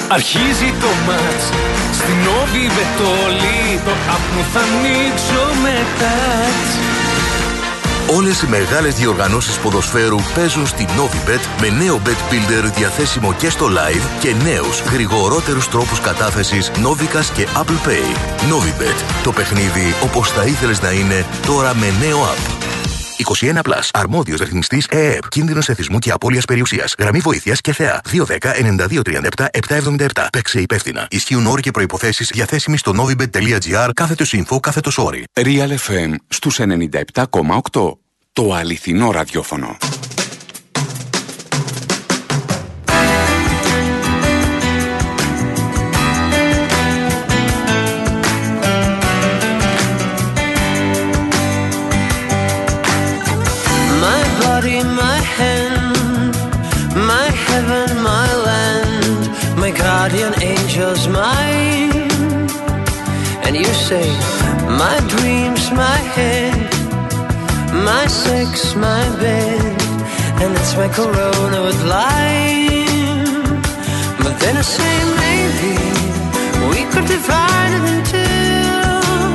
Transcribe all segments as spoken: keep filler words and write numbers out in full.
Αρχίζει το μάτς στην Novibet όλοι. Το άπνο θα ανοίξω με τάτς. Όλες οι μεγάλες διοργανώσεις ποδοσφαίρου παίζουν στη Novibet με νέο Bet Builder διαθέσιμο και στο live και νέους γρηγορότερους τρόπους κατάθεσης Novicas και Apple Pay. Novibet. Το παιχνίδι όπως θα ήθελες να είναι τώρα με νέο app. είκοσι ένα συν. Αρμόδιος ρυθμιστής ΕΕΠ. Κίνδυνος εθισμού και απώλειας περιουσίας. Γραμμή βοήθειας και ΘΕΑ. δύο δέκα ενενήντα δύο τριάντα επτά επτακόσια εβδομήντα επτά. Παίξε υπεύθυνα. Ισχύουν όροι και προϋποθέσεις διαθέσιμοι στο novibet.gr κάθετος info κάθετος όροι. Real εφ εμ στους ενενήντα επτά κόμμα οκτώ. Το αληθινό ραδιόφωνο. Guardian angels mine, and you say my dreams, my head, my sex, my bed, and it's my corona with lime. But then I say maybe we could divide it in two.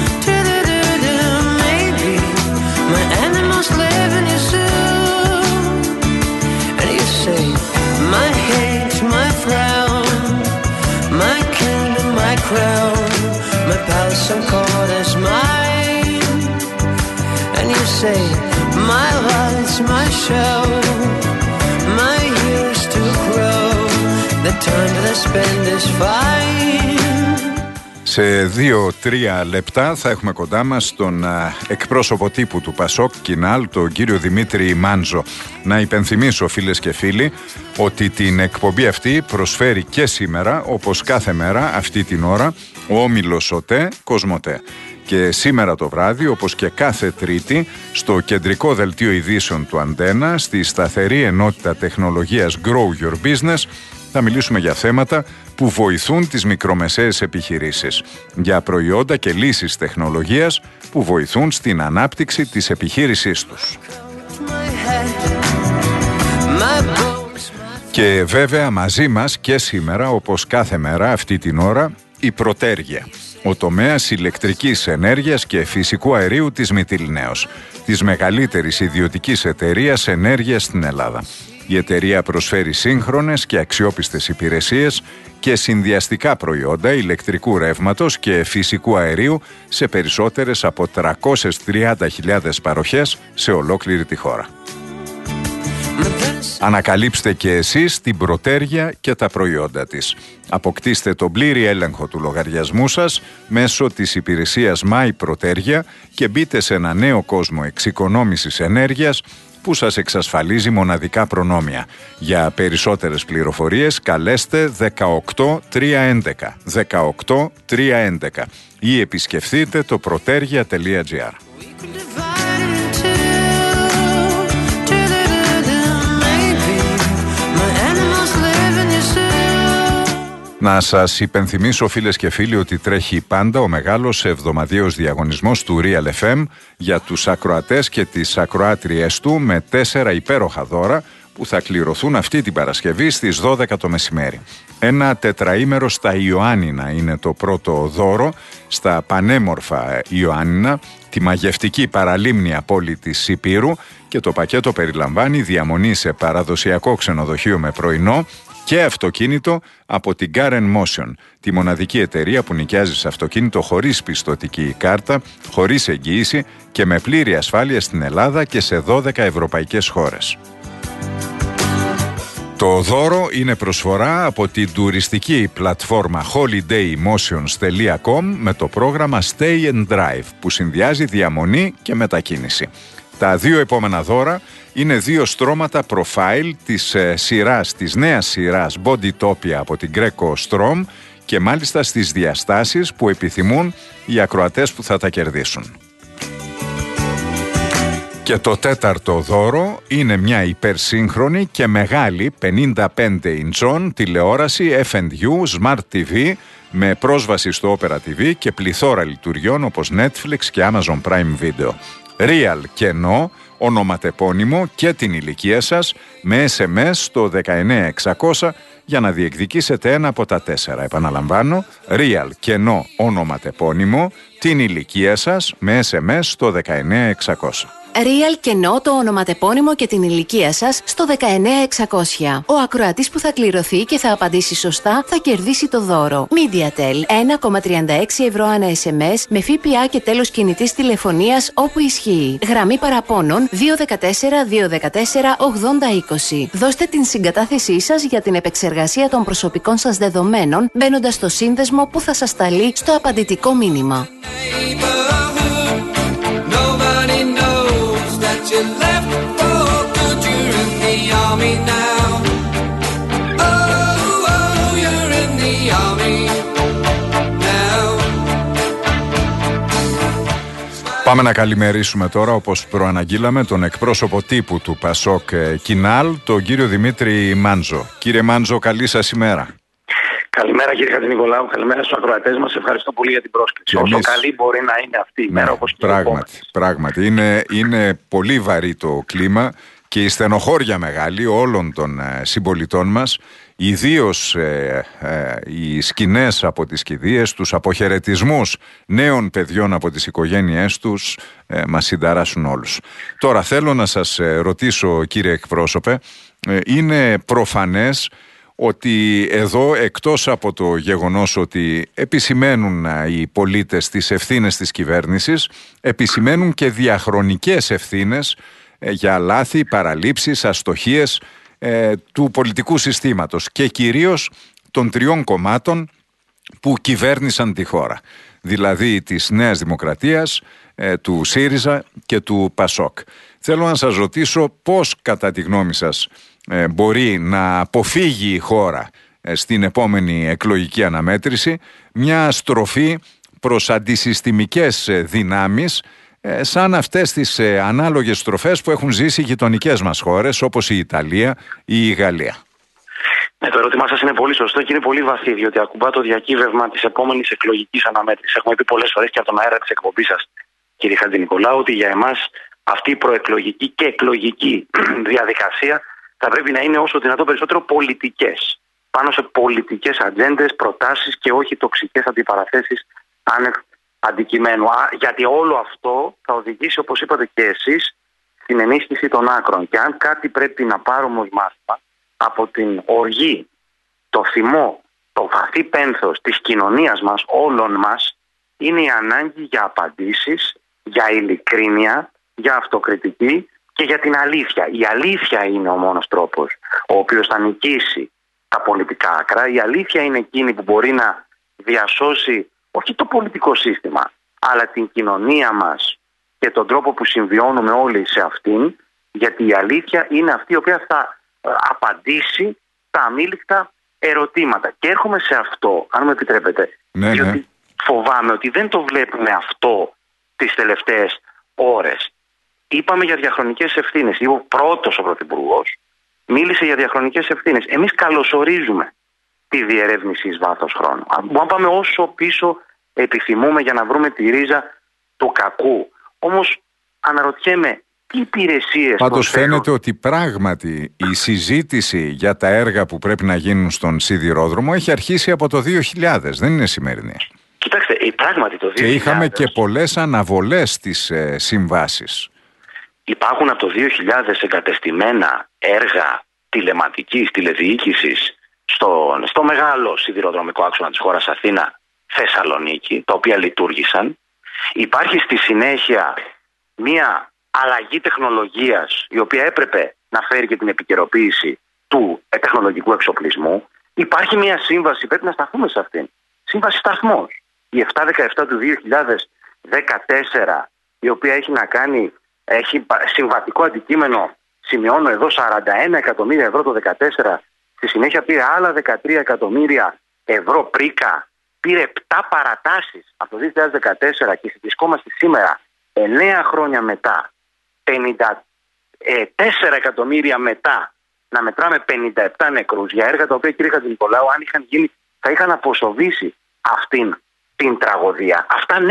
Maybe my animals live in your zoo, and you say my hate, my frown, my kingdom, my crown, my palace and court is mine. And you say, my lights, my show, my years to grow, the time that I spend is fine. Σε δύο-τρία λεπτά θα έχουμε κοντά μας τον α, εκπρόσωπο τύπου του Πασόκ Κινάλ, τον κύριο Δημήτρη Μάντζο. Να υπενθυμίσω, φίλες και φίλοι, ότι την εκπομπή αυτή προσφέρει και σήμερα, όπως κάθε μέρα αυτή την ώρα, ο Όμιλος ΟΤΕ Κοσμοτέ. Και σήμερα το βράδυ, όπως και κάθε Τρίτη, στο κεντρικό δελτίο ειδήσεων του Αντένα, στη σταθερή ενότητα τεχνολογίας Grow Your Business, θα μιλήσουμε για θέματα που βοηθούν τις μικρομεσαίες επιχειρήσεις, για προϊόντα και λύσεις τεχνολογίας που βοηθούν στην ανάπτυξη της επιχείρησής τους. Και βέβαια μαζί μας και σήμερα, όπως κάθε μέρα αυτή την ώρα, η Πρωτέργεια, ο τομέας ηλεκτρικής ενέργειας και φυσικού αερίου της Μυτιληναίος, της μεγαλύτερης ιδιωτικής εταιρείας ενέργειας στην Ελλάδα. Η εταιρεία προσφέρει σύγχρονες και αξιόπιστες υπηρεσίες και συνδυαστικά προϊόντα ηλεκτρικού ρεύματος και φυσικού αερίου σε περισσότερες από τριακόσιες τριάντα χιλιάδες παροχές σε ολόκληρη τη χώρα. Ανακαλύψτε και εσείς την Πρωτέργεια και τα προϊόντα της. Αποκτήστε τον πλήρη έλεγχο του λογαριασμού σας μέσω της υπηρεσίας My Πρωτέργεια και μπείτε σε ένα νέο κόσμο εξοικονόμησης ενέργειας που σας εξασφαλίζει μοναδικά προνόμια. Για περισσότερες πληροφορίες καλέστε δεκαοκτώ τριακόσια έντεκα δεκαοκτώ τριακόσια έντεκα ή επισκεφτείτε το protergia τελεία τζι άρ. Να σας υπενθυμίσω, φίλες και φίλοι, ότι τρέχει πάντα ο μεγάλος εβδομαδιαίος διαγωνισμός του Real εφ εμ για τους ακροατές και τις ακροάτριές του με τέσσερα υπέροχα δώρα που θα κληρωθούν αυτή την Παρασκευή στις δώδεκα το μεσημέρι. Ένα τετραήμερο στα Ιωάννινα είναι το πρώτο δώρο, στα πανέμορφα Ιωάννινα, τη μαγευτική παραλίμνια πόλη της Υπήρου, και το πακέτο περιλαμβάνει διαμονή σε παραδοσιακό ξενοδοχείο με πρωινό και αυτοκίνητο από την Car and Motion, τη μοναδική εταιρεία που νοικιάζει σε αυτοκίνητο χωρίς πιστωτική κάρτα, χωρίς εγγύηση και με πλήρη ασφάλεια στην Ελλάδα και σε δώδεκα ευρωπαϊκές χώρες. Το δώρο είναι προσφορά από την τουριστική πλατφόρμα holidaymotions τελεία com με το πρόγραμμα Stay and Drive που συνδυάζει διαμονή και μετακίνηση. Τα δύο επόμενα δώρα είναι δύο στρώματα profile της ε, σειράς, της νέας σειράς Bodytopia από την Greco Strom και μάλιστα στις διαστάσεις που επιθυμούν οι ακροατές που θα τα κερδίσουν. Και το τέταρτο δώρο είναι μια υπερσύγχρονη και μεγάλη πενήντα πέντε ιντσών τηλεόραση εφ εντ γιου Smart τι βι με πρόσβαση στο Opera τι βι και πληθώρα λειτουργιών όπως Netflix και Amazon Prime Video. Real κενό, ονοματεπώνυμο και την ηλικία σας με ες εμ ες στο δεκαεννέα εξακόσια για να διεκδικήσετε ένα από τα τέσσερα. Επαναλαμβάνω, Real κενό ονοματεπώνυμο, την ηλικία σας με ες εμ ες στο δεκαεννέα εξακόσια. Real κενό το ονοματεπώνυμο και την ηλικία σας στο δεκαεννέα εξακόσια. Ο ακροατής που θα κληρωθεί και θα απαντήσει σωστά θα κερδίσει το δώρο. MediaTel ένα κόμμα τριάντα έξι ευρώ ανά ες εμ ες με ΦΠΑ και τέλος κινητής τηλεφωνίας όπου ισχύει. Γραμμή παραπώνων δύο ένα τέσσερα δύο ένα τέσσερα ογδόντα είκοσι. Δώστε την συγκατάθεσή σας για την επεξεργασία των προσωπικών σας δεδομένων μπαίνοντας στο σύνδεσμο που θα σας σταλεί στο απαντητικό μήνυμα. You left for good, you're in the army now. Oh, oh, you're in the army now. Πάμε να καλημερίσουμε τώρα, όπως προαναγγείλαμε, τον εκπρόσωπο τύπου του Πασόκ Κινάλ, τον κύριο Δημήτρη Μάντζο. Κύριε Μάντζο, καλή σας ημέρα. Καλημέρα κύριε Χατζηνικολάου, καλημέρα στους ακροατές μας. Ευχαριστώ πολύ για την πρόσκληση. Όσο εμείς... καλή μπορεί να είναι αυτή η μέρα, ναι, όπως και πράγματι, πράγματι. Είναι, είναι πολύ βαρύ το κλίμα και η στενοχώρια μεγάλη όλων των ε, συμπολιτών μας, ιδίως ε, ε, οι σκηνές από τις κηδείες, τους αποχαιρετισμούς νέων παιδιών από τις οικογένειές τους ε, μας συνταράσσουν όλους. Τώρα θέλω να σας ε, ρωτήσω, κύριε εκπρόσωπε, ε, είναι προφανές ότι εδώ, εκτός από το γεγονός ότι επισημαίνουν οι πολίτες τις ευθύνες της κυβέρνησης, επισημαίνουν και διαχρονικές ευθύνες για λάθη, παραλήψεις, αστοχίες ε, του πολιτικού συστήματος και κυρίως των τριών κομμάτων που κυβέρνησαν τη χώρα. Δηλαδή της Νέας Δημοκρατίας, ε, του ΣΥΡΙΖΑ και του ΠΑΣΟΚ. Θέλω να σας ρωτήσω πώς, κατά τη γνώμη σας, ε, μπορεί να αποφύγει η χώρα ε, στην επόμενη εκλογική αναμέτρηση μια στροφή προς αντισυστημικές ε, δυνάμεις ε, σαν αυτές τις ε, ανάλογες στροφές που έχουν ζήσει οι γειτονικές μας χώρες όπως η Ιταλία ή η Γαλλία. Ναι, το ερώτημά σας είναι πολύ σωστό και είναι πολύ βαθύ, διότι ακουμπά το διακύβευμα της επόμενης εκλογικής αναμέτρησης. Έχουμε πει πολλές φορές και από τον αέρα της εκπομπής σας, κύριε Χατζηνικολάου, ότι για εμάς αυτή η προεκλογική και εκλογική διαδικασία θα πρέπει να είναι όσο δυνατόν περισσότερο πολιτικές. Πάνω σε πολιτικές ατζέντες, προτάσεις και όχι τοξικές αντιπαραθέσεις άνευ αντικειμένου. Γιατί όλο αυτό θα οδηγήσει, όπως είπατε και εσείς, στην ενίσχυση των άκρων. Και αν κάτι πρέπει να πάρουμε ως μάθημα από την οργή, το θυμό, το βαθύ πένθος της κοινωνίας μας, όλων μας, είναι η ανάγκη για απαντήσεις, για ειλικρίνεια, για αυτοκριτική και για την αλήθεια. Η αλήθεια είναι ο μόνος τρόπος ο οποίος θα νικήσει τα πολιτικά άκρα. Η αλήθεια είναι εκείνη που μπορεί να διασώσει όχι το πολιτικό σύστημα, αλλά την κοινωνία μας και τον τρόπο που συμβιώνουμε όλοι σε αυτήν, γιατί η αλήθεια είναι αυτή η οποία θα απαντήσει τα αμήλικτα ερωτήματα. Και έρχομαι σε αυτό, αν μου επιτρέπετε, ναι, διότι ναι. φοβάμαι ότι δεν το βλέπουμε αυτό τις τελευταίες ώρες. Είπαμε για διαχρονικές ευθύνες. Ο πρώτος ο Πρωθυπουργός μίλησε για διαχρονικές ευθύνες. Εμείς καλωσορίζουμε τη διερεύνηση εις βάθος χρόνου. Μπορούμε να πάμε όσο πίσω επιθυμούμε για να βρούμε τη ρίζα του κακού. Όμως αναρωτιέμαι τι υπηρεσίες... Πάντως προσφέρουν... φαίνεται ότι πράγματι η συζήτηση για τα έργα που πρέπει να γίνουν στον σιδηρόδρομο έχει αρχίσει από το δύο χιλιάδες, δεν είναι σημερινή. Κοιτάξτε, πράγματι το δύο χιλιάδες... Και είχαμε και πολλές αναβολές στις ε, συμβάσεις. Υπάρχουν από το δύο χιλιάδες εγκατεστημένα έργα τηλεματικής, τηλεδιοίκησης στο, στο μεγάλο σιδηροδρομικό άξονα της χώρας Αθήνα, Θεσσαλονίκη, τα οποία λειτουργήσαν. Υπάρχει στη συνέχεια μία αλλαγή τεχνολογίας η οποία έπρεπε να φέρει και την επικαιροποίηση του τεχνολογικού εξοπλισμού. Υπάρχει μία σύμβαση, πρέπει να σταθούμε σε αυτήν. Σύμβαση σταθμός. Η επτακόσια δεκαεπτά του δύο χιλιάδες δεκατέσσερα, η οποία έχει να κάνει, έχει συμβατικό αντικείμενο, σημειώνω εδώ, σαράντα ένα εκατομμύρια ευρώ το δύο χιλιάδες δεκατέσσερα. Στη συνέχεια πήρε άλλα δεκατρία εκατομμύρια ευρώ πρίκα. Πήρε επτά παρατάσεις από το δύο χιλιάδες δεκατέσσερα και βρισκόμαστε σήμερα, εννέα χρόνια μετά, πενήντα τέσσερα εκατομμύρια μετά, να μετράμε πενήντα επτά νεκρούς για έργα τα οποία, κύριε Χατζηνικολάου, αν είχαν γίνει, θα είχαν αποσοβήσει αυτήν την τραγωδία. Αυτά ναι,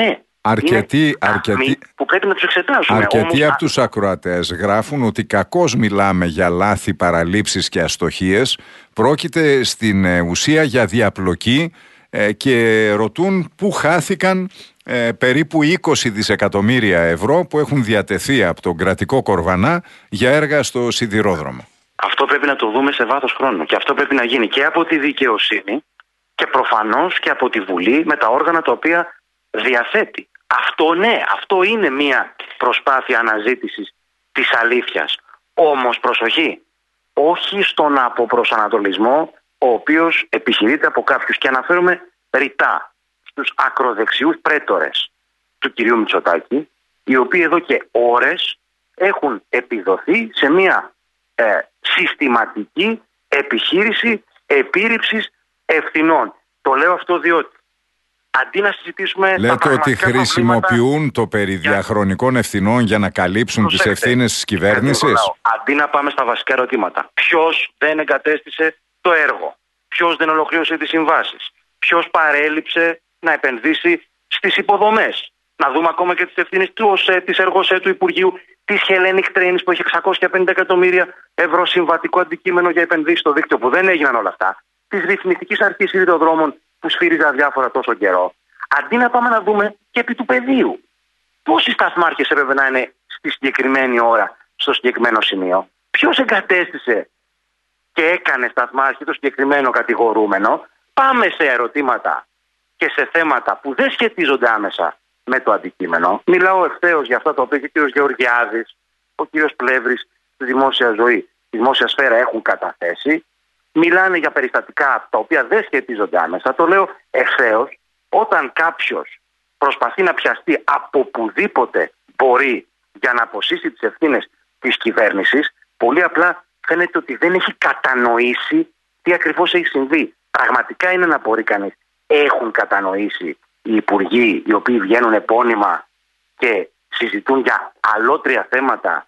Αρκετοί, αρκετοί, που πρέπει να τους εξετάσουμε. αρκετοί Όμως, από τους ακροατές γράφουν ότι κακώς μιλάμε για λάθη, παραλήψεις και αστοχίες. Πρόκειται στην ουσία για διαπλοκή ε, και ρωτούν πού χάθηκαν ε, περίπου είκοσι δισεκατομμύρια ευρώ που έχουν διατεθεί από τον κρατικό κορβανά για έργα στο σιδηρόδρομο. Αυτό πρέπει να το δούμε σε βάθος χρόνου και αυτό πρέπει να γίνει και από τη δικαιοσύνη και προφανώς και από τη Βουλή με τα όργανα τα οποία διαθέτει. Αυτό ναι, αυτό είναι μια προσπάθεια αναζήτησης της αλήθειας. Όμως προσοχή, όχι στον αποπροσανατολισμό ο οποίος επιχειρείται από κάποιους, και αναφέρομαι ρητά στους ακροδεξιούς πρέτορες του κυρίου Μητσοτάκη, οι οποίοι εδώ και ώρες έχουν επιδοθεί σε μια ε, συστηματική επιχείρηση επίρρηψης ευθυνών. Το λέω αυτό διότι αντί να συζητήσουμε. Λέτε ότι χρησιμοποιούν το περί διαχρονικών ευθυνών για να καλύψουν τις ευθύνες της κυβέρνησης. Αντί να πάμε στα βασικά ερωτήματα. Ποιος δεν εγκατέστησε το έργο, ποιος δεν ολοκλήρωσε τις συμβάσεις, ποιος παρέλειψε να επενδύσει στις υποδομές. Να δούμε ακόμα και τις ευθύνες του ΟΣΕ, της ΕΡΓΟΣΕ, του Υπουργείου, της Hellenic Trains που έχει εξακόσια πενήντα εκατομμύρια ευρώ συμβατικό αντικείμενο για επενδύσεις στο δίκτυο που δεν έγιναν όλα αυτά. Της ρυθμιστικής αρχής σιδηροδρόμων που σφύριζε αδιάφορα τόσο καιρό. Αντί να πάμε να δούμε και επί του πεδίου. Πόσοι σταθμάρχες έπρεπε να είναι στη συγκεκριμένη ώρα, στο συγκεκριμένο σημείο. Ποιος εγκατέστησε και έκανε σταθμάρχη το συγκεκριμένο κατηγορούμενο. Πάμε σε ερωτήματα και σε θέματα που δεν σχετίζονται άμεσα με το αντικείμενο. Μιλάω ευθέως για αυτά τα οποία και ο κύριος Γεωργιάδης, ο κύριος Πλεύρης στη δημόσια ζωή, στη δημόσια σφαίρα έχουν καταθέσει. Μιλάνε για περιστατικά τα οποία δεν σχετίζονται άμεσα. Το λέω ευθέως. Όταν κάποιος προσπαθεί να πιαστεί από οπουδήποτε μπορεί για να αποσύσει τις ευθύνες της κυβέρνησης, πολύ απλά φαίνεται ότι δεν έχει κατανοήσει τι ακριβώς έχει συμβεί. Πραγματικά είναι να μπορεί κανείς. Έχουν κατανοήσει οι υπουργοί οι οποίοι βγαίνουν επώνυμα και συζητούν για αλότρια θέματα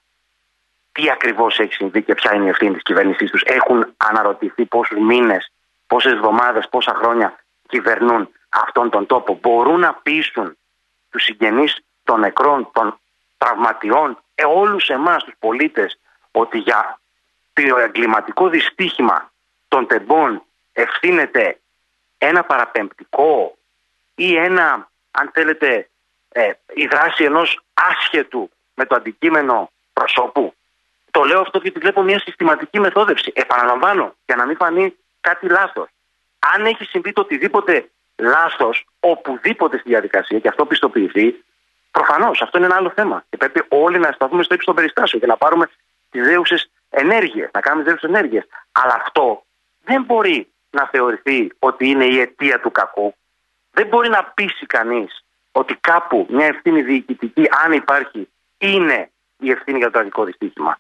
τι ακριβώς έχει συμβεί και ποια είναι η ευθύνη της κυβέρνησής τους. Έχουν αναρωτηθεί πόσους μήνες, πόσες εβδομάδες, πόσα χρόνια κυβερνούν αυτόν τον τόπο. Μπορούν να πείσουν τους συγγενείς των νεκρών, των τραυματιών, ε, όλους εμάς τους πολίτες, ότι για το εγκληματικό δυστύχημα των τεμπών ευθύνεται ένα παραπεμπτικό ή ένα, αν θέλετε, ε, η δράση ενός άσχετου με το αντικείμενο προσώπου. Το λέω αυτό γιατί βλέπω μια συστηματική μεθόδευση. Επαναλαμβάνω, για να μην φανεί κάτι λάθος. Αν έχει συμβεί το οτιδήποτε λάθος, οπουδήποτε στη διαδικασία και αυτό πιστοποιηθεί, προφανώς αυτό είναι ένα άλλο θέμα. Και πρέπει όλοι να σταθούμε στο ύψος των περιστάσεων και να πάρουμε τις δέουσες ενέργειες, να κάνουμε τις δέουσες ενέργειες. Αλλά αυτό δεν μπορεί να θεωρηθεί ότι είναι η αιτία του κακού. Δεν μπορεί να πείσει κανείς ότι κάπου μια ευθύνη διοικητική, αν υπάρχει, είναι η ευθύνη για το τραγικό δυστύχημα.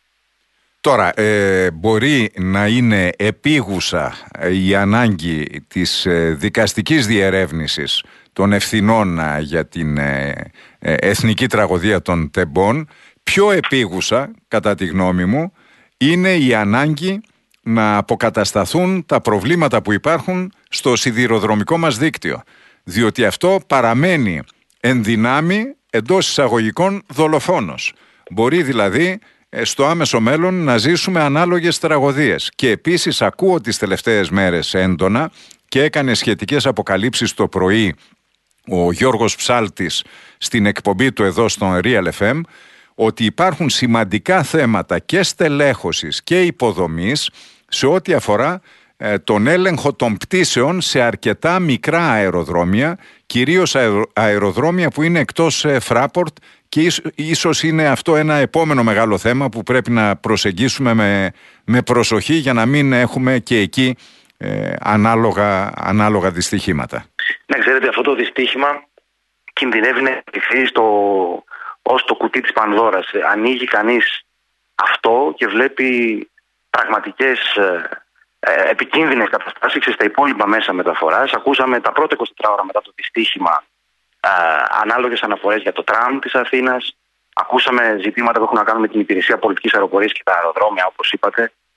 Τώρα, ε, μπορεί να είναι επίγουσα η ανάγκη της ε, δικαστικής διερεύνησης των ευθυνών ε, για την ε, ε, εθνική τραγωδία των τεμπών. Πιο επίγουσα, κατά τη γνώμη μου, είναι η ανάγκη να αποκατασταθούν τα προβλήματα που υπάρχουν στο σιδηροδρομικό μας δίκτυο. Διότι αυτό παραμένει εν δυνάμει εντός εισαγωγικών δολοφόνος. Μπορεί δηλαδή στο άμεσο μέλλον να ζήσουμε ανάλογες τραγωδίες. Και επίσης ακούω τις τελευταίες μέρες έντονα και έκανε σχετικές αποκαλύψεις το πρωί ο Γιώργος Ψάλτης στην εκπομπή του εδώ στον Real εφ εμ, ότι υπάρχουν σημαντικά θέματα και στελέχωσης και υποδομής σε ό,τι αφορά ε, τον έλεγχο των πτήσεων σε αρκετά μικρά αεροδρόμια, κυρίως αερο, αεροδρόμια που είναι εκτός ε, Fraport, και ίσ, ίσως είναι αυτό ένα επόμενο μεγάλο θέμα που πρέπει να προσεγγίσουμε με, με προσοχή για να μην έχουμε και εκεί ε, ανάλογα, ανάλογα δυστυχήματα. Ναι, ξέρετε, αυτό το δυστύχημα κινδυνεύει να επιτεθεί στο, ως το κουτί της Πανδώρας. Ανοίγει κανείς αυτό και βλέπει πραγματικές ε, επικίνδυνες καταστάσεις στα υπόλοιπα μέσα μεταφοράς. Ακούσαμε τα πρώτα είκοσι τέσσερις ώρα μετά το δυστύχημα ε, ανάλογες αναφορές για το τραμ της Αθήνας. Ακούσαμε ζητήματα που έχουν να κάνουν με την υπηρεσία πολιτικής αεροπορίας και τα αεροδρόμια, όπως είπατε.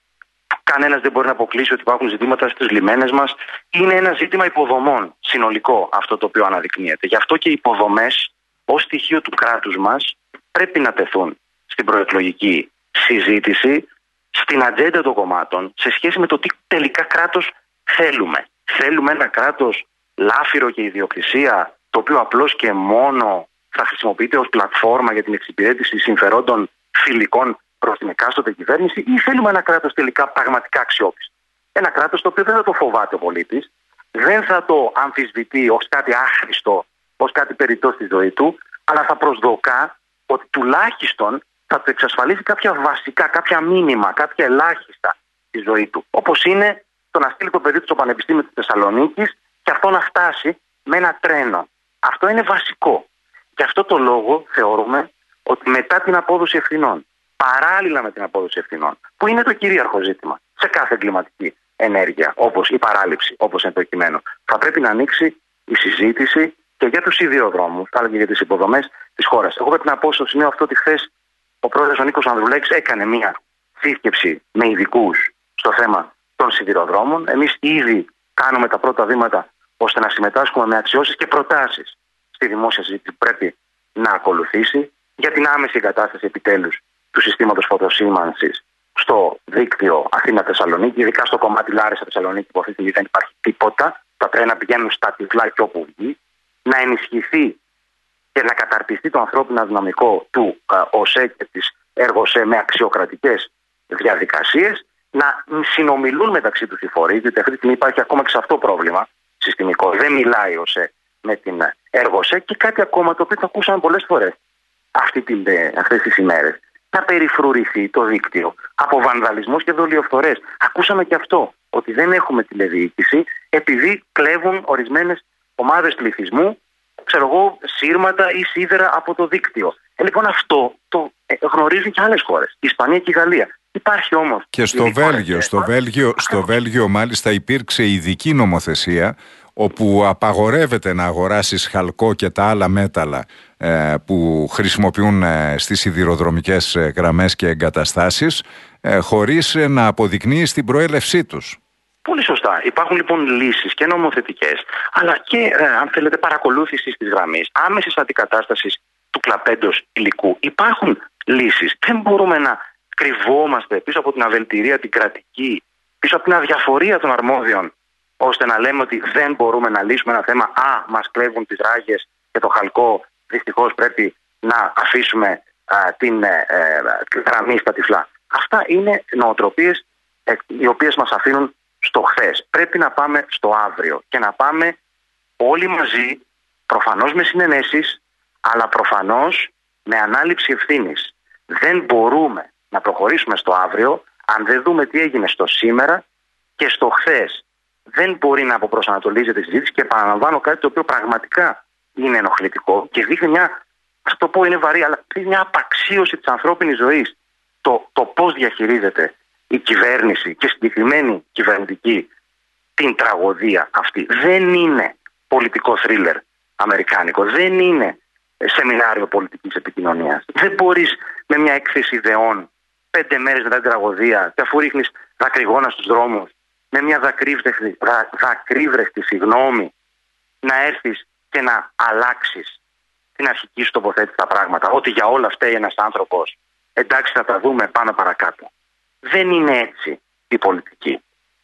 κανένας δεν μπορεί να αποκλείσει ότι υπάρχουν ζητήματα στις λιμένες μας. Είναι ένα ζήτημα υποδομών συνολικό αυτό το οποίο αναδεικνύεται. Γι' αυτό και οι υποδομές ως στοιχείο του κράτους μας πρέπει να τεθούν στην προεκλογική συζήτηση, στην ατζέντα των κομμάτων, σε σχέση με το τι τελικά κράτος θέλουμε. Θέλουμε ένα κράτος λάφυρο και ιδιοκτησία, το οποίο απλώς και μόνο θα χρησιμοποιείται ως πλατφόρμα για την εξυπηρέτηση συμφερόντων φιλικών προς την εκάστοτε κυβέρνηση, ή θέλουμε ένα κράτος τελικά πραγματικά αξιόπιστο? Ένα κράτος το οποίο δεν θα το φοβάται ο πολίτης, δεν θα το αμφισβητεί ως κάτι άχρηστο, ως κάτι περιττό στη ζωή του, αλλά θα προσδοκά ότι τουλάχιστον θα του εξασφαλίσει κάποια βασικά, κάποια μήνυμα, κάποια ελάχιστα στη ζωή του. Όπως είναι το να στείλει το παιδί του στο Πανεπιστήμιο της Θεσσαλονίκης και αυτό να φτάσει με ένα τρένο. Αυτό είναι βασικό. Γι' αυτό το λόγο θεωρούμε ότι μετά την απόδοση ευθυνών, παράλληλα με την απόδοση ευθυνών, που είναι το κυρίαρχο ζήτημα σε κάθε εγκληματική ενέργεια, όπως η παράληψη, όπως είναι το κειμένο, θα πρέπει να ανοίξει η συζήτηση και για τους σιδηροδρόμους, αλλά και για τις υποδομές της χώρας. Εγώ πρέπει να πω στο σημείο αυτό ότι χθες ο πρόεδρος ο Νίκος Ανδρουλέξης έκανε μια σύσκεψη με ειδικούς στο θέμα των σιδηροδρόμων. Εμείς ήδη κάνουμε τα πρώτα βήματα ώστε να συμμετάσχουμε με αξιώσεις και προτάσεις στη δημόσια συζήτηση που πρέπει να ακολουθήσει για την άμεση εγκατάσταση επιτέλους του συστήματος φωτοσήμανσης στο δίκτυο Αθήνα-Θεσσαλονίκη, ειδικά στο κομμάτι Λάρισα-Θεσσαλονίκη που αυτή τη στιγμή δεν υπάρχει τίποτα. Τα τρένα πηγαίνουν στα τυφλά και όπου βγει. Να ενισχυθεί και να καταρτιστεί το ανθρώπινο δυναμικό του ε, ΟΣΕ και της ΕΡΓΟΣΕ με αξιοκρατικές διαδικασίες, να συνομιλούν μεταξύ τους οι φορείς, διότι αυτή τη στιγμή υπάρχει ακόμα και σε αυτό πρόβλημα συστημικό. Δεν μιλάει ο ΟΣΕ με την ΕΡΓΟΣΕ, και κάτι ακόμα το οποίο το ακούσαμε πολλές φορές αυτή την, αυτές τις ημέρες. Να περιφρουρηθεί το δίκτυο από βανδαλισμούς και δολιοφθορές. Ακούσαμε και αυτό, ότι δεν έχουμε τηλεδιοίκηση επειδή κλέβουν ορισμένες ομάδες πληθυσμού, ξέρω εγώ, σύρματα ή σίδερα από το δίκτυο. Ε, λοιπόν, αυτό το γνωρίζουν και άλλες χώρες, η Ισπανία και η Γαλλία. Υπάρχει όμως. Και στο Βέλγιο, στο Βέλγιο, στο Βέλγιο μάλιστα υπήρξε ειδική νομοθεσία όπου απαγορεύεται να αγοράσεις χαλκό και τα άλλα μέταλλα ε, που χρησιμοποιούν ε, στις σιδηροδρομικές ε, γραμμές και εγκαταστάσεις ε, χωρίς ε, να αποδεικνύεις την προέλευσή τους. Πολύ σωστά. Υπάρχουν λοιπόν λύσεις και νομοθετικές, αλλά και ε, αν θέλετε παρακολούθηση της γραμμής, άμεσης αντικατάστασης του κλαπέντος υλικού. Υπάρχουν λύσεις. Δεν μπορούμε να κρυβόμαστε πίσω από την αβελτηρία την κρατική, πίσω από την αδιαφορία των αρμόδιων, ώστε να λέμε ότι δεν μπορούμε να λύσουμε ένα θέμα. Α, μας κλέβουν τις ράγες και το χαλκό, δυστυχώς πρέπει να αφήσουμε α, την ε, ε, γραμμή στα τυφλά. Αυτά είναι νοοτροπίες ε, οι οποίες μας αφήνουν στο χθες. Πρέπει να πάμε στο αύριο και να πάμε όλοι μαζί, προφανώς με συνενέσεις, αλλά προφανώς με ανάληψη ευθύνης. Δεν μπορούμε να προχωρήσουμε στο αύριο αν δεν δούμε τι έγινε στο σήμερα και στο χθες. Δεν μπορεί να αποπροσανατολίζεται η συζήτηση, και επαναλαμβάνω κάτι το οποίο πραγματικά είναι ενοχλητικό και δείχνει μια, ας το πω είναι βαρύ, αλλά δείχνει μια απαξίωση της ανθρώπινης ζωής. Το, το πώς διαχειρίζεται η κυβέρνηση και συγκεκριμένη κυβερνητική την τραγωδία αυτή. Δεν είναι πολιτικό θρίλερ αμερικάνικο, δεν είναι σεμινάριο πολιτικής επικοινωνίας. Δεν μπορείς με μια έκθεση ιδεών πέντε μέρες μετά την τραγωδία, και αφού ρίχνεις δακρυγόνα στους δρόμους, με μια δακρύβρεχτη, δα, δακρύβρεχτη συγγνώμη, να έρθεις και να αλλάξεις την αρχική σου τοποθέτηση στα πράγματα, ότι για όλα φταίει ένας άνθρωπος, εντάξει θα τα δούμε πάνω παρακάτω. Δεν είναι έτσι η πολιτική.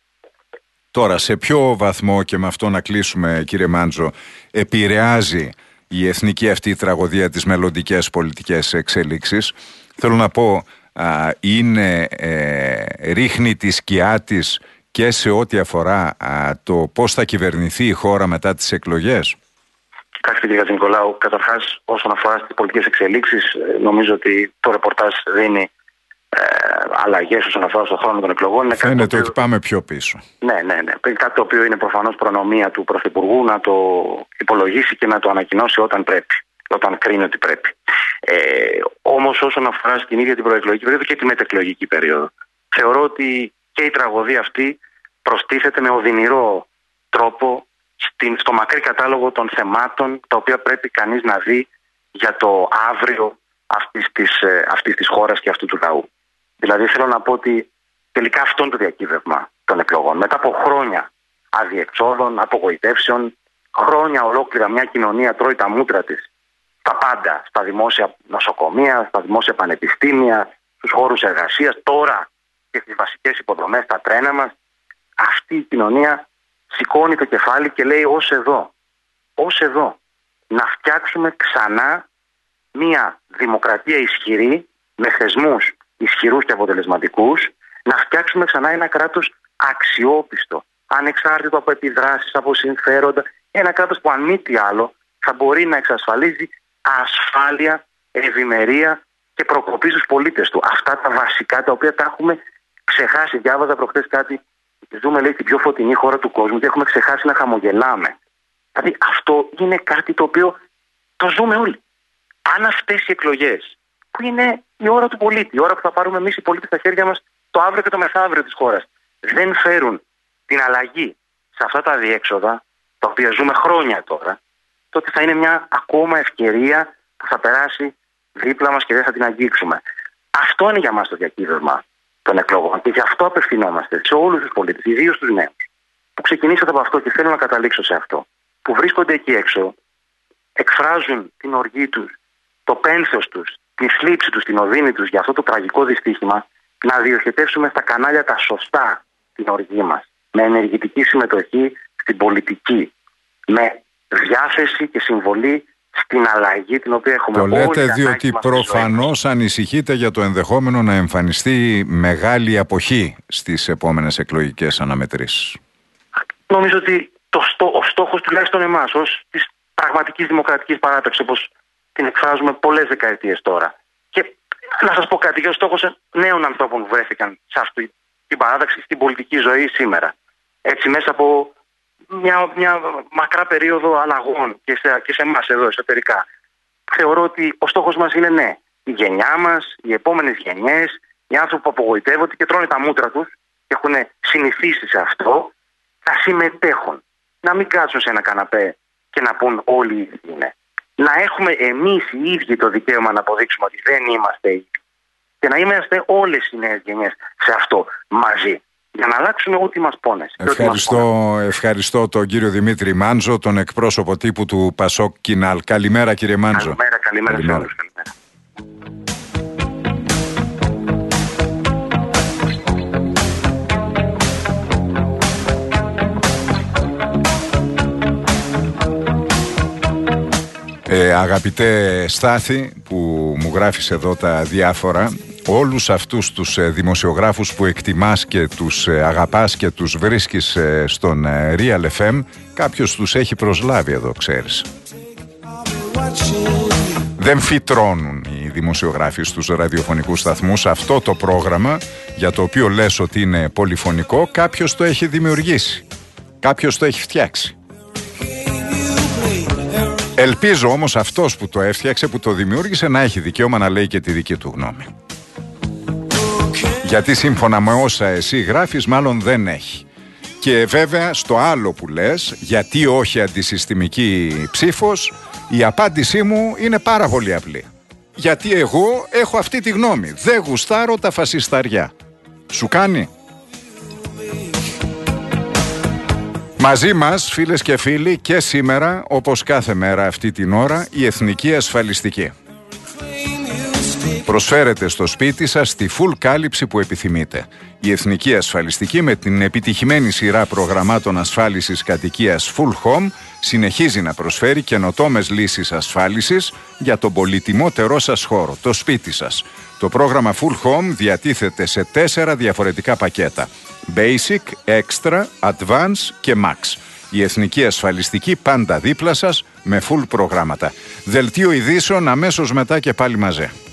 Τώρα, σε ποιο βαθμό, και με αυτό να κλείσουμε κύριε Μάντζο, επηρεάζει η εθνική αυτή τραγωδία τις μελλοντικές πολιτικές εξέλιξεις? Θέλω να πω, α, είναι, ε, ρίχνει τη σκιά της και σε ό,τι αφορά α, το πώς θα κυβερνηθεί η χώρα μετά τις εκλογές? Κοιτάξτε κύριε Νικολάου, καταρχάς όσον αφορά στις πολιτικές εξελίξεις, νομίζω ότι το ρεπορτάζ δίνει ε, αλλαγές όσον αφορά στον χρόνο των εκλογών. Είναι Φαίνεται οποίο... ότι πάμε πιο πίσω. Ναι, ναι, ναι. Κάτι το οποίο είναι προφανώς προνομία του Πρωθυπουργού να το υπολογίσει και να το ανακοινώσει όταν πρέπει, όταν κρίνει ότι πρέπει. Ε, όμως όσον αφορά στην ίδια την προεκλογική περίοδο και τη μετεκλογική περίοδο, θεωρώ ότι και η τραγωδία αυτή προστίθεται με οδυνηρό τρόπο στην, στο μακρύ κατάλογο των θεμάτων τα οποία πρέπει κανείς να δει για το αύριο αυτής της, αυτής της χώρας και αυτού του λαού. Δηλαδή θέλω να πω ότι Τελικά αυτό είναι το διακύβευμα των εκλογών. Μετά από χρόνια αδιεξόδων, απογοητεύσεων, χρόνια ολόκληρα μια κοινωνία τρώει τα μούτρα της τα πάντα, στα δημόσια νοσοκομεία, στα δημόσια πανεπιστήμια, στους χώρους εργασίας, τώρα και στις βασικές υποδομές, τα τρένα μας. Αυτή η κοινωνία σηκώνει το κεφάλι και λέει ως εδώ, ως εδώ, να φτιάξουμε ξανά μια δημοκρατία ισχυρή, με θεσμούς ισχυρούς και αποτελεσματικούς, να φτιάξουμε ξανά ένα κράτος αξιόπιστο, ανεξάρτητο από επιδράσεις, από συμφέροντα, ένα κράτος που αν μη τι άλλο θα μπορεί να εξασφαλίζει ασφάλεια, ευημερία και προκοπή στους πολίτες του. Αυτά τα βασικά τα οποία τα έχουμε ξεχάσει. Διάβαζα προχτές κάτι, ζούμε λέει την πιο φωτεινή χώρα του κόσμου και έχουμε ξεχάσει να χαμογελάμε. Δηλαδή αυτό είναι κάτι το οποίο το ζούμε όλοι. Αν αυτές οι εκλογές, που είναι η ώρα του πολίτη, η ώρα που θα πάρουμε εμείς οι πολίτες στα χέρια μας το αύριο και το μεθαύριο της χώρας, δεν φέρουν την αλλαγή σε αυτά τα διέξοδα, τα οποία ζούμε χρόνια τώρα, τότε θα είναι μια ακόμα ευκαιρία που θα περάσει δίπλα μας και δεν θα την αγγίξουμε. Αυτό είναι για μας το διακύβευμα των εκλογών και γι' αυτό απευθυνόμαστε σε όλους τους πολίτες, ιδίως τους νέους, που ξεκινήσατε από αυτό και θέλω να καταλήξω σε αυτό, που βρίσκονται εκεί έξω, εκφράζουν την οργή τους, το πένθος τους, τη θλίψη τους, την οδύνη τους για αυτό το τραγικό δυστύχημα, να διοχετεύσουμε στα κανάλια τα σωστά την οργή μας, με ενεργητική συμμετοχή στην πολιτική, με διάθεση και συμβολή στην αλλαγή την οποία έχουμε. Το λέτε διότι προφανώς ανησυχείτε για το ενδεχόμενο να εμφανιστεί μεγάλη αποχή στις επόμενες εκλογικές αναμετρήσεις. Νομίζω ότι το στό, ο στόχος τουλάχιστον εμάς ως της πραγματικής δημοκρατικής παράταξης, όπως την εκφράζουμε πολλές δεκαετίες τώρα. Και να σας πω κάτι, και ο στόχος νέων ανθρώπων που βρέθηκαν σε αυτή την παράταξη, στην πολιτική ζωή σήμερα. Έτσι μέσα από μια, μια μακρά περίοδο αλλαγών και σε, και σε εμάς εδώ εσωτερικά. Θεωρώ ότι ο στόχος μας είναι ναι, η γενιά μας, οι επόμενες γενιές, οι άνθρωποι που απογοητεύονται και τρώνε τα μούτρα τους και έχουν συνηθίσει σε αυτό, να συμμετέχουν. Να μην κάτσουν σε ένα καναπέ και να πούν όλοι οι ίδιοι είναι. Να έχουμε εμείς οι ίδιοι το δικαίωμα να αποδείξουμε ότι δεν είμαστε ίδιοι. Και να είμαστε όλες οι νέες γενιές σε αυτό μαζί. Για να αλλάξουμε ό,τι μας πόνες. Ευχαριστώ, ευχαριστώ τον κύριο Δημήτρη Μάντζο, τον εκπρόσωπο τύπου του Πασόκ Κινάλ. Καλημέρα κύριε Μάντζο. Καλημέρα, καλημέρα, καλημέρα. σε όλους. Καλημέρα. Ε, αγαπητέ Στάθη που μου γράφεις εδώ τα διάφορα, όλους αυτούς τους ε, δημοσιογράφους που εκτιμάς και τους ε, αγαπάς και τους βρίσκεις ε, στον ε, Real εφ εμ, κάποιος τους έχει προσλάβει εδώ, ξέρεις. Δεν φυτρώνουν οι δημοσιογράφοι στους ραδιοφωνικούς σταθμούς. Αυτό το πρόγραμμα για το οποίο λες ότι είναι πολυφωνικό, κάποιος το έχει δημιουργήσει, κάποιος το έχει φτιάξει. Ελπίζω όμως αυτός που το έφτιαξε, που το δημιούργησε, να έχει δικαίωμα να λέει και τη δική του γνώμη. Γιατί σύμφωνα με όσα εσύ γράφεις μάλλον δεν έχει. Και βέβαια στο άλλο που λες, γιατί όχι αντισυστημική ψήφος, η απάντησή μου είναι πάρα πολύ απλή. Γιατί εγώ έχω αυτή τη γνώμη. Δεν γουστάρω τα φασισταριά. Σου κάνει? Μαζί μας, φίλες και φίλοι, και σήμερα, όπως κάθε μέρα αυτή την ώρα, η Εθνική Ασφαλιστική. Προσφέρετε στο σπίτι σας τη full κάλυψη που επιθυμείτε. Η Εθνική Ασφαλιστική, με την επιτυχημένη σειρά προγραμμάτων ασφάλισης κατοικίας Full Home, συνεχίζει να προσφέρει καινοτόμες λύσεις ασφάλισης για τον πολυτιμότερό σας χώρο, το σπίτι σας. Το πρόγραμμα Full Home διατίθεται σε τέσσερα διαφορετικά πακέτα: Basic, Extra, Advance και Max. Η Εθνική Ασφαλιστική πάντα δίπλα σας με full προγράμματα. Δελτίο ειδήσεων αμέσως μετά και πάλι μαζί.